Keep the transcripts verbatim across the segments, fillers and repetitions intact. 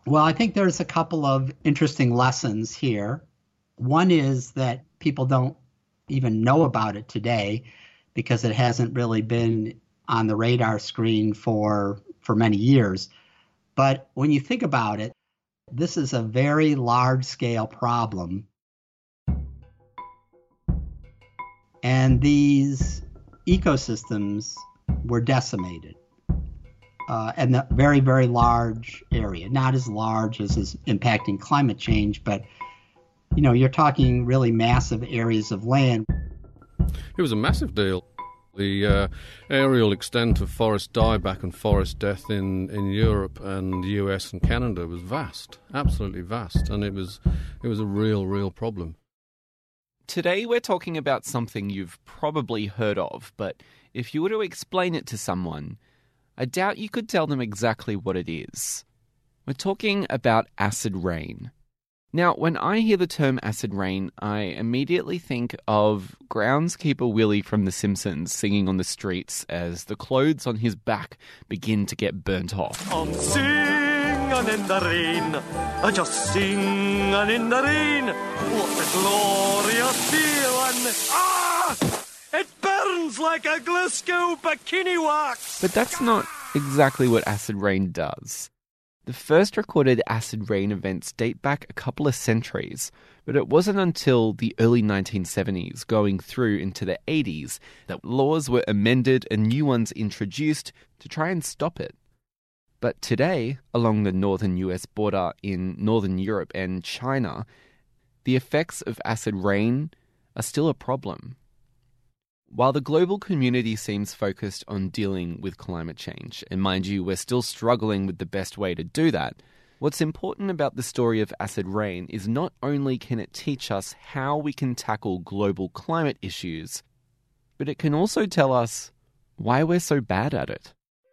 Well, I think there's a couple of interesting lessons here. One is that people don't even know about it today because it hasn't really been on the radar screen for for many years. But when you think about it, this is a very large scale problem. And these ecosystems were decimated. Uh, and a very, very large area, not as large as is impacting climate change, but, you know, you're talking really massive areas of land. It was a massive deal. The uh, aerial extent of forest dieback and forest death in, in Europe and the U S and Canada was vast, absolutely vast, and it was it was a real, real problem. Today we're talking about something you've probably heard of, but if you were to explain it to someone, I doubt you could tell them exactly what it is. We're talking about acid rain. Now, when I hear the term acid rain, I immediately think of groundskeeper Willie from The Simpsons singing on the streets as the clothes on his back begin to get burnt off. I'm singing in the rain, I just singing in the rain. What a glorious feeling! Ah! It burns like a Glasgow bikini wax! But that's not exactly what acid rain does. The first recorded acid rain events date back a couple of centuries, but it wasn't until the early nineteen seventies, going through into the eighties, that laws were amended and new ones introduced to try and stop it. But today, along the northern U S border in northern Europe and China, the effects of acid rain are still a problem. While the global community seems focused on dealing with climate change, and mind you, we're still struggling with the best way to do that, what's important about the story of acid rain is not only can it teach us how we can tackle global climate issues, but it can also tell us why we're so bad at it.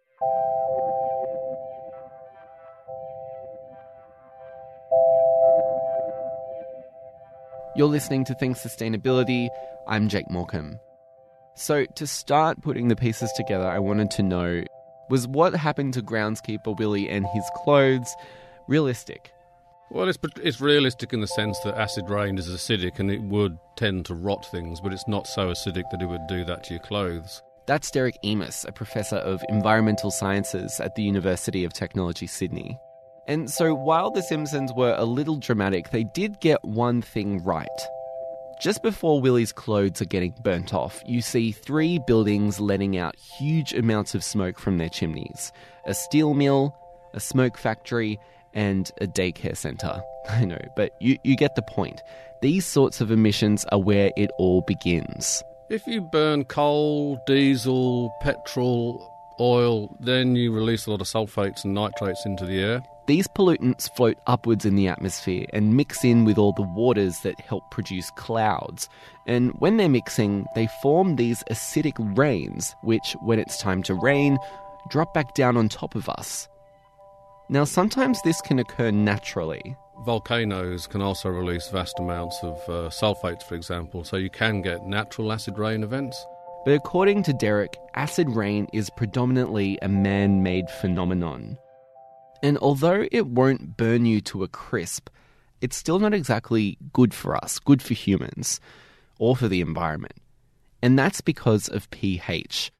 You're listening to Think Sustainability. I'm Jake Morecambe. So to start putting the pieces together, I wanted to know, was what happened to groundskeeper Willie and his clothes realistic? Well, it's, it's realistic in the sense that acid rain is acidic and it would tend to rot things, but it's not so acidic that it would do that to your clothes. That's Derek Emis, a professor of environmental sciences at the University of Technology, Sydney. And so while the Simpsons were a little dramatic, they did get one thing right. Just before Willie's clothes are getting burnt off, you see three buildings letting out huge amounts of smoke from their chimneys. A steel mill, a smoke factory, and a daycare centre. I know, but you, you get the point. These sorts of emissions are where it all begins. If you burn coal, diesel, petrol, oil, then you release a lot of sulfates and nitrates into the air. These pollutants float upwards in the atmosphere and mix in with all the waters that help produce clouds. And when they're mixing, they form these acidic rains, which, when it's time to rain, drop back down on top of us. Now, sometimes this can occur naturally. Volcanoes can also release vast amounts of uh, sulfates, for example, so you can get natural acid rain events. But according to Derek, acid rain is predominantly a man-made phenomenon. And although it won't burn you to a crisp, it's still not exactly good for us, good for humans, or for the environment. And that's because of pH.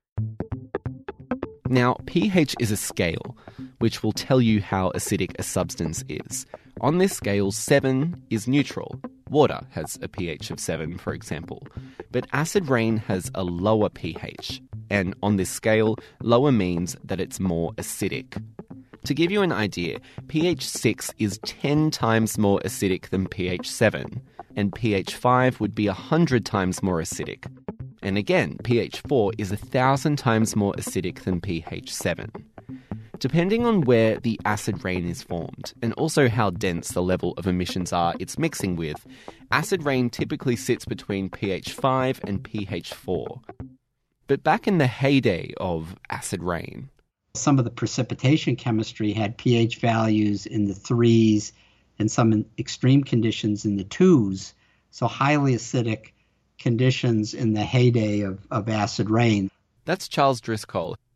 Now, pH is a scale, which will tell you how acidic a substance is. On this scale, seven is neutral. Water has a pH of seven, for example. But acid rain has a lower pH. And on this scale, lower means that it's more acidic. To give you an idea, pH six is ten times more acidic than pH seven, and pH five would be one hundred times more acidic. And again, pH four is one thousand times more acidic than pH seven. Depending on where the acid rain is formed, and also how dense the level of emissions are it's mixing with, acid rain typically sits between pH five and pH four. But back in the heyday of acid rain, some of the precipitation chemistry had pH values in the threes and some extreme conditions in the twos, so highly acidic conditions in the heyday of, of acid rain. That's Charles Driscoll.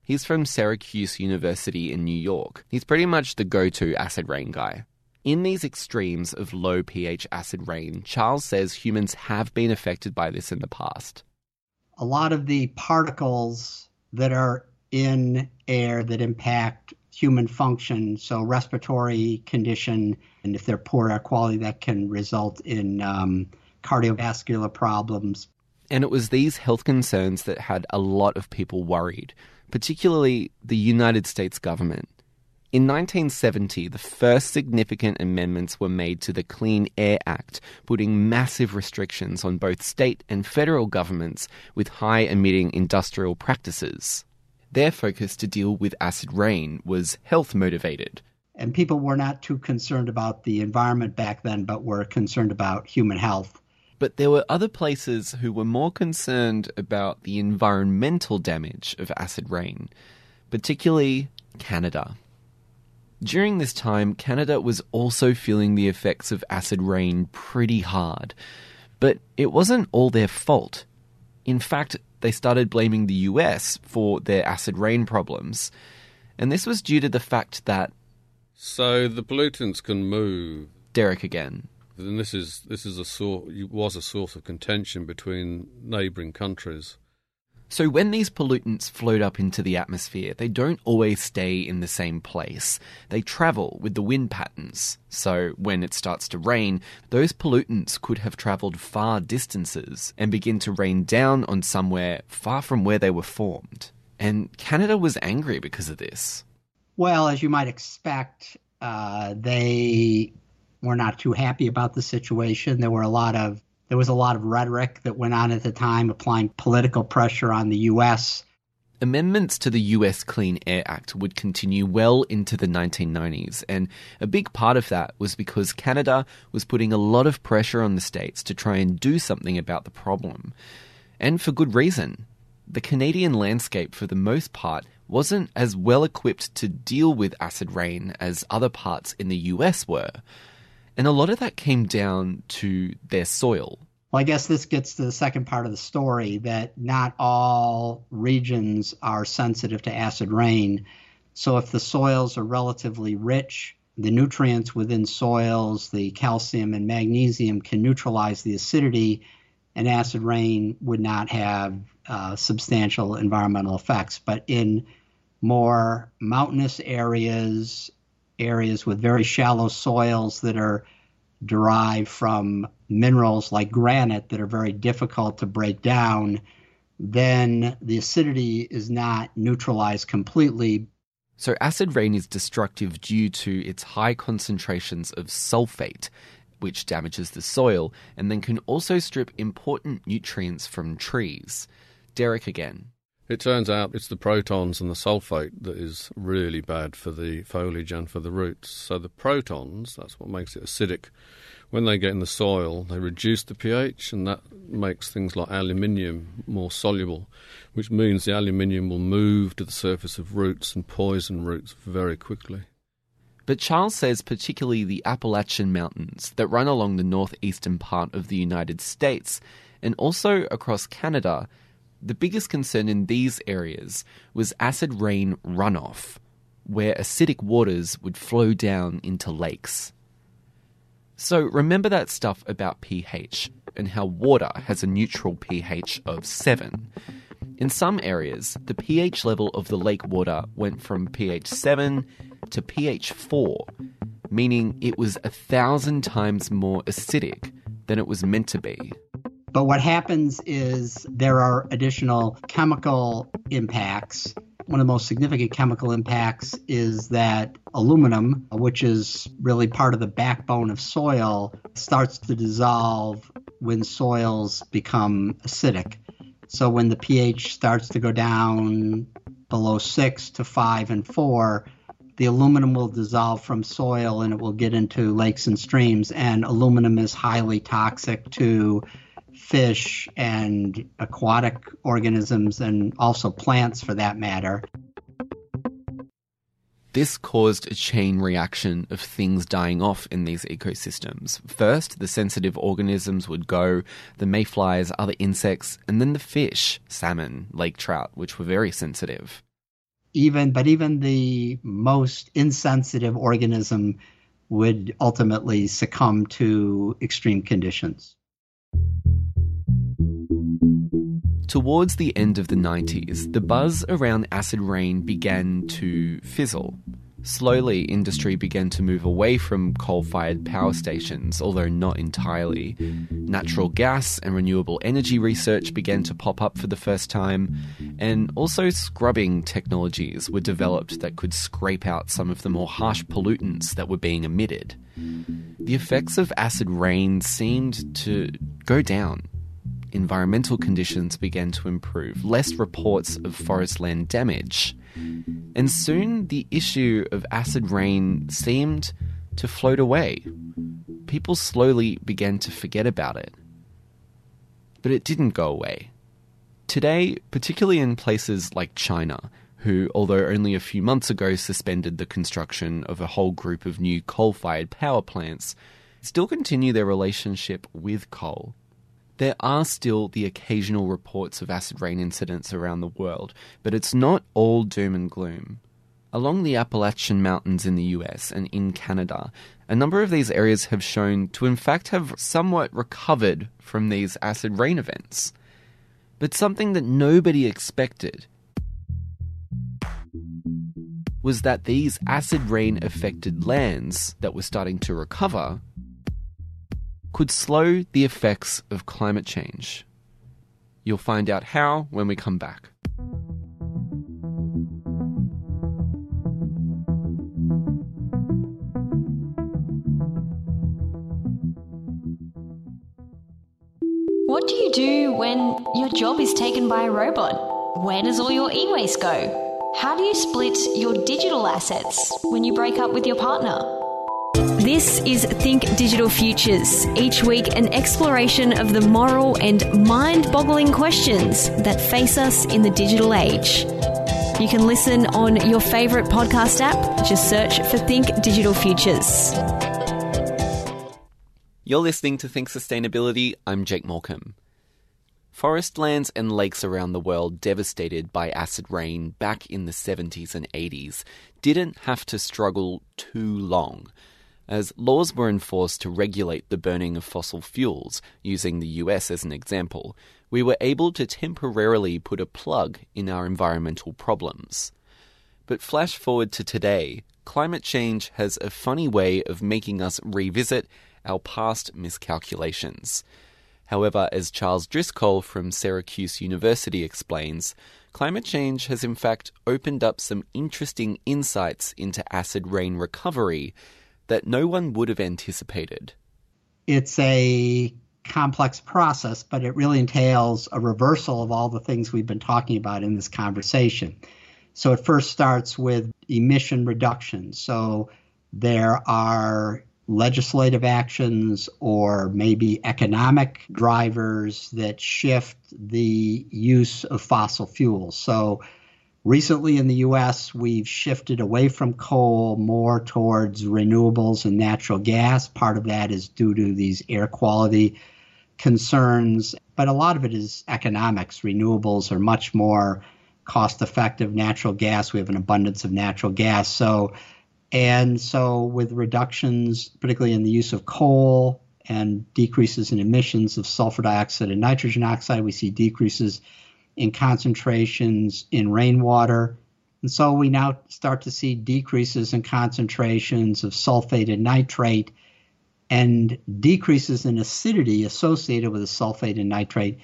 He's from Syracuse University in New York. He's pretty much the go-to acid rain guy. In these extremes of low pH acid rain, Charles says humans have been affected by this in the past. A lot of the particles that are in air that impact human function, so respiratory condition, and if they're poor air quality, that can result in um, cardiovascular problems. And it was these health concerns that had a lot of people worried, particularly the United States government. In nineteen seventy, the first significant amendments were made to the Clean Air Act, putting massive restrictions on both state and federal governments with high-emitting industrial practices. Their focus to deal with acid rain was health-motivated. And people were not too concerned about the environment back then, but were concerned about human health. But there were other places who were more concerned about the environmental damage of acid rain, particularly Canada. During this time, Canada was also feeling the effects of acid rain pretty hard. But it wasn't all their fault. In fact, they started blaming the U S for their acid rain problems. And this was due to the fact that... So the pollutants can move. Derek again. And this is this is a sort was a source of contention between neighbouring countries. So when these pollutants float up into the atmosphere, they don't always stay in the same place. They travel with the wind patterns. So when it starts to rain, those pollutants could have travelled far distances and begin to rain down on somewhere far from where they were formed. And Canada was angry because of this. Well, as you might expect, uh, they were not too happy about the situation. There were a lot of There was a lot of rhetoric that went on at the time, applying political pressure on the U S. Amendments to the U S Clean Air Act would continue well into the nineteen nineties, and a big part of that was because Canada was putting a lot of pressure on the states to try and do something about the problem. And for good reason. The Canadian landscape, for the most part, wasn't as well equipped to deal with acid rain as other parts in the U S were. And a lot of that came down to their soil. Well, I guess this gets to the second part of the story, that not all regions are sensitive to acid rain. So if the soils are relatively rich, the nutrients within soils, the calcium and magnesium, can neutralize the acidity, and acid rain would not have uh, substantial environmental effects. But in more mountainous areas, areas with very shallow soils that are derived from minerals like granite that are very difficult to break down, then the acidity is not neutralized completely. So acid rain is destructive due to its high concentrations of sulfate, which damages the soil and then can also strip important nutrients from trees. Derek again. It turns out it's the protons and the sulfate that is really bad for the foliage and for the roots. So the protons, that's what makes it acidic. When they get in the soil, they reduce the pH, and that makes things like aluminium more soluble, which means the aluminium will move to the surface of roots and poison roots very quickly. But Charles says particularly the Appalachian Mountains that run along the northeastern part of the United States and also across Canada, the biggest concern in these areas was acid rain runoff, where acidic waters would flow down into lakes. So remember that stuff about pH and how water has a neutral pH of seven. In some areas, the pH level of the lake water went from pH seven to pH four, meaning it was a thousand times more acidic than it was meant to be. But what happens is there are additional chemical impacts. One of the most significant chemical impacts is that aluminum, which is really part of the backbone of soil, starts to dissolve when soils become acidic. So when the pH starts to go down below six to five and four, the aluminum will dissolve from soil and it will get into lakes and streams. And aluminum is highly toxic to fish and aquatic organisms, and also plants for that matter. This caused a chain reaction of things dying off in these ecosystems. First, the sensitive organisms would go, the mayflies, other insects, and then the fish, salmon, lake trout, which were very sensitive. even but even the most insensitive organism would ultimately succumb to extreme conditions. Towards the end of the nineties, the buzz around acid rain began to fizzle. Slowly, industry began to move away from coal-fired power stations, although not entirely. Natural gas and renewable energy research began to pop up for the first time, and also scrubbing technologies were developed that could scrape out some of the more harsh pollutants that were being emitted. The effects of acid rain seemed to go down. Environmental conditions began to improve, less reports of forest land damage, and soon the issue of acid rain seemed to float away. People slowly began to forget about it. But it didn't go away. Today, particularly in places like China, who, although only a few months ago suspended the construction of a whole group of new coal-fired power plants, still continue their relationship with coal. There are still the occasional reports of acid rain incidents around the world, but it's not all doom and gloom. Along the Appalachian Mountains in the U S and in Canada, a number of these areas have shown to in fact have somewhat recovered from these acid rain events. But something that nobody expected was that these acid rain affected lands that were starting to recover could slow the effects of climate change. You'll find out how when we come back. What do you do when your job is taken by a robot? Where does all your e-waste go? How do you split your digital assets when you break up with your partner? This is Think Digital Futures. Each week, an exploration of the moral and mind-boggling questions that face us in the digital age. You can listen on your favourite podcast app. Just search for Think Digital Futures. You're listening to Think Sustainability. I'm Jake Morecambe. Forest lands and lakes around the world devastated by acid rain back in the seventies and eighties didn't have to struggle too long, as laws were enforced to regulate the burning of fossil fuels. Using the U S as an example, we were able to temporarily put a plug in our environmental problems. But flash forward to today, climate change has a funny way of making us revisit our past miscalculations. However, as Charles Driscoll from Syracuse University explains, climate change has in fact opened up some interesting insights into acid rain recovery that no one would have anticipated. It's a complex process, but it really entails a reversal of all the things we've been talking about in this conversation. So it first starts with emission reduction. So there are legislative actions or maybe economic drivers that shift the use of fossil fuels. So recently in the U S, we've shifted away from coal more towards renewables and natural gas. Part of that is due to these air quality concerns, but a lot of it is economics. Renewables are much more cost effective. Natural gas, we have an abundance of natural gas. So, and so with reductions, particularly in the use of coal and decreases in emissions of sulfur dioxide and nitrogen oxide, we see decreases in concentrations in rainwater. And so we now start to see decreases in concentrations of sulfate and nitrate and decreases in acidity associated with the sulfate and nitrate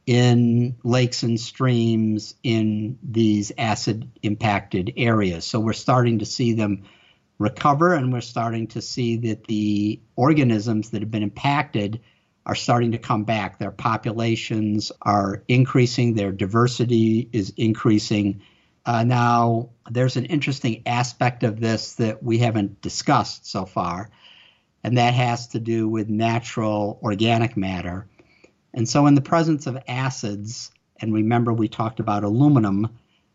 in lakes and streams in these acid impacted areas. So we're starting to see them recover, and we're starting to see that the organisms that have been impacted are starting to come back. Their populations are increasing, their diversity is increasing. Uh, now, there's an interesting aspect of this that we haven't discussed so far, and that has to do with natural organic matter. And so in the presence of acids, and remember we talked about aluminum,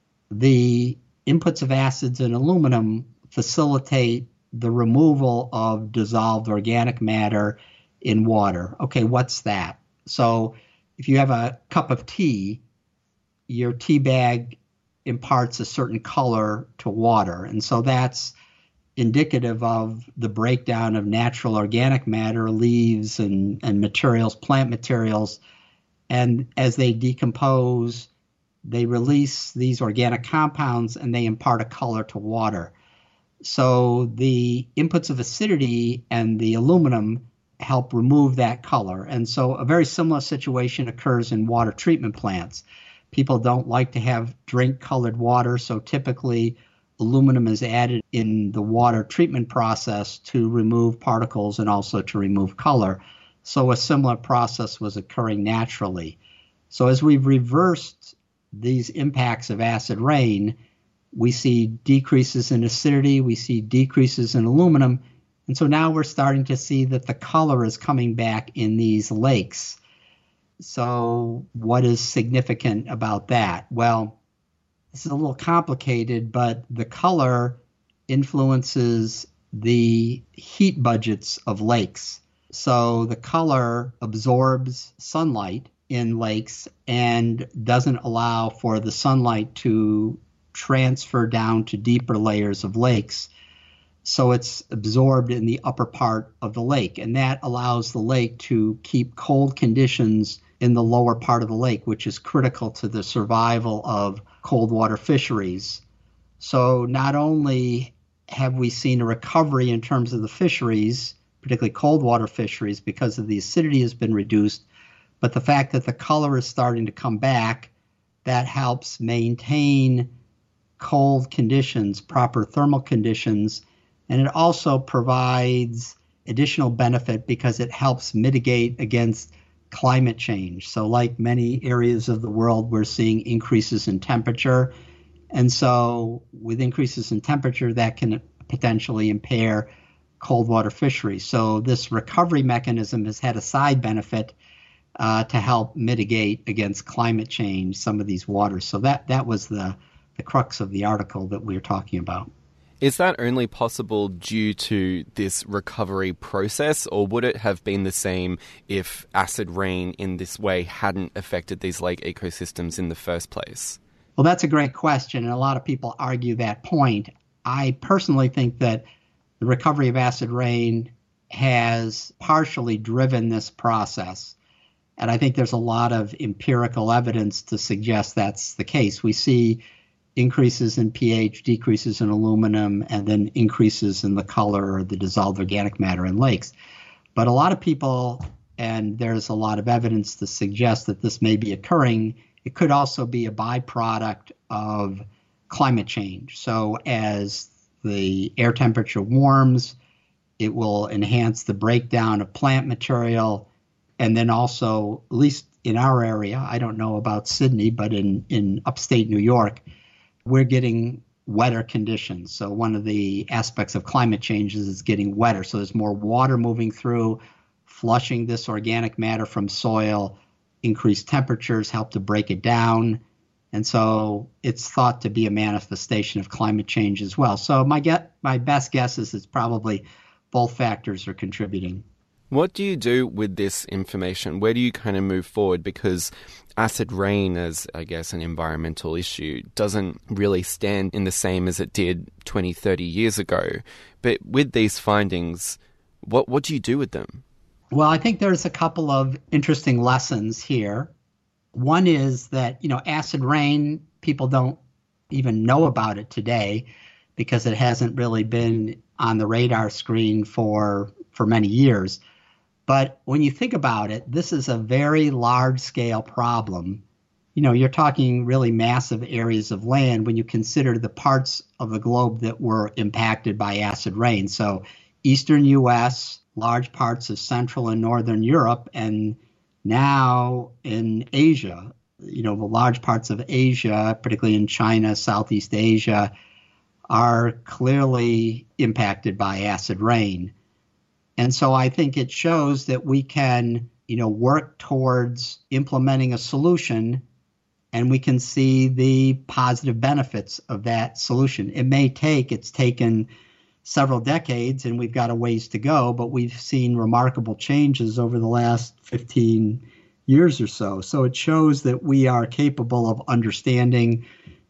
the inputs of acids in aluminum facilitate the removal of dissolved organic matter in water. Okay, what's that? So if you have a cup of tea, your tea bag imparts a certain color to water. And so that's indicative of the breakdown of natural organic matter, leaves and, and materials, plant materials. And as they decompose, they release these organic compounds and they impart a color to water. So the inputs of acidity and the aluminum help remove that color. And so a very similar situation occurs in water treatment plants. People don't like to have drink-colored water, so typically aluminum is added in the water treatment process to remove particles and also to remove color. So a similar process was occurring naturally. So as we've reversed these impacts of acid rain, we see decreases in acidity, we see decreases in aluminum, and so now we're starting to see that the color is coming back in these lakes. So what is significant about that? Well, this is a little complicated, but the color influences the heat budgets of lakes. So the color absorbs sunlight in lakes and doesn't allow for the sunlight to transfer down to deeper layers of lakes. So it's absorbed in the upper part of the lake, and that allows the lake to keep cold conditions in the lower part of the lake, which is critical to the survival of cold water fisheries. So not only have we seen a recovery in terms of the fisheries, particularly cold water fisheries, because of the acidity has been reduced, but the fact that the color is starting to come back, that helps maintain cold conditions, proper thermal conditions, and it also provides additional benefit because it helps mitigate against climate change. So like many areas of the world, we're seeing increases in temperature. And so with increases in temperature, that can potentially impair cold water fisheries. So this recovery mechanism has had a side benefit uh, to help mitigate against climate change, some of these waters. So that, that was the, the crux of the article that we were talking about. Is that only possible due to this recovery process, or would it have been the same if acid rain in this way hadn't affected these lake ecosystems in the first place? Well, that's a great question, and a lot of people argue that point. I personally think that the recovery of acid rain has partially driven this process, and I think there's a lot of empirical evidence to suggest that's the case. We see increases in pH, decreases in aluminum, and then increases in the color or the dissolved organic matter in lakes. But a lot of people, and there's a lot of evidence to suggest that this may be occurring, it could also be a byproduct of climate change. So as the air temperature warms, it will enhance the breakdown of plant material, and then also, at least in our area, I don't know about Sydney, but in, in upstate New York, we're getting wetter conditions. So one of the aspects of climate change is it's getting wetter. So there's more water moving through, flushing this organic matter from soil. Increased temperatures help to break it down. And so it's thought to be a manifestation of climate change as well. So my get, my best guess is it's probably both factors are contributing. What do you do with this information? Where do you kind of move forward? Because acid rain as, I guess, an environmental issue doesn't really stand in the same as it did twenty, thirty years ago. But with these findings, what, what do you do with them? Well, I think there's a couple of interesting lessons here. One is that, you know, acid rain, people don't even know about it today because it hasn't really been on the radar screen for, for many years. But when you think about it, this is a very large-scale problem. You know, you're talking really massive areas of land when you consider the parts of the globe that were impacted by acid rain. So eastern U S, large parts of Central and Northern Europe, and now in Asia, you know, the large parts of Asia, particularly in China, Southeast Asia, are clearly impacted by acid rain. And so I think it shows that we can, you know, work towards implementing a solution, and we can see the positive benefits of that solution. It may take, it's taken several decades and we've got a ways to go, but we've seen remarkable changes over the last fifteen years or so. So it shows that we are capable of understanding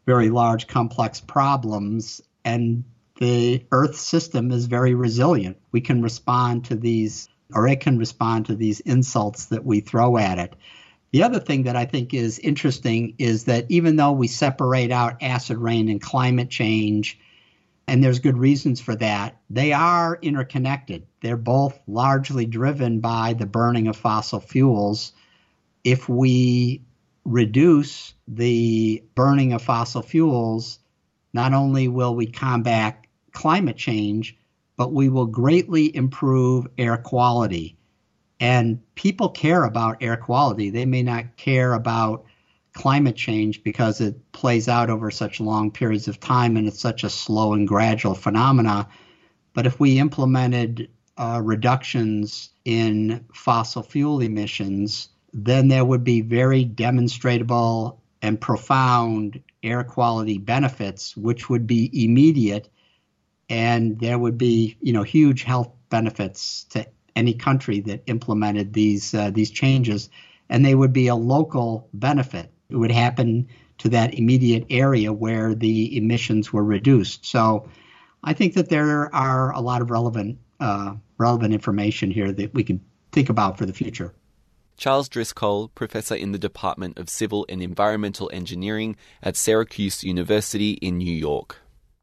very large, complex problems, and the Earth system is very resilient. We can respond to these, or it can respond to these insults that we throw at it. The other thing that I think is interesting is that even though we separate out acid rain and climate change, and there's good reasons for that, they are interconnected. They're both largely driven by the burning of fossil fuels. If we reduce the burning of fossil fuels, not only will we combat climate change, but we will greatly improve air quality. And people care about air quality. They may not care about climate change because it plays out over such long periods of time and it's such a slow and gradual phenomena. But if we implemented uh, reductions in fossil fuel emissions, then there would be very demonstrable and profound air quality benefits, which would be immediate. And there would be, you know, huge health benefits to any country that implemented these uh, these changes, and they would be a local benefit. It would happen to that immediate area where the emissions were reduced. So I think that there are a lot of relevant uh, relevant information here that we can think about for the future. Charles Driscoll, Professor in the Department of Civil and Environmental Engineering at Syracuse University in New York.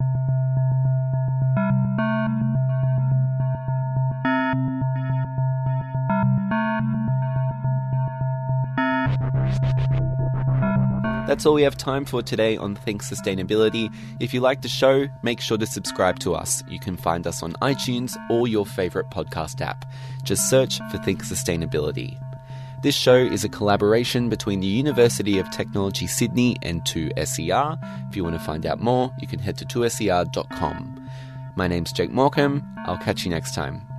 That's all we have time for today on Think Sustainability. If you like the show, make sure to subscribe to us. You can find us on iTunes or your favourite podcast app. Just search for Think Sustainability. This show is a collaboration between the University of Technology Sydney and two S E R. If you want to find out more, you can head to two S E R dot com. My name's Jake Morecambe. I'll catch you next time.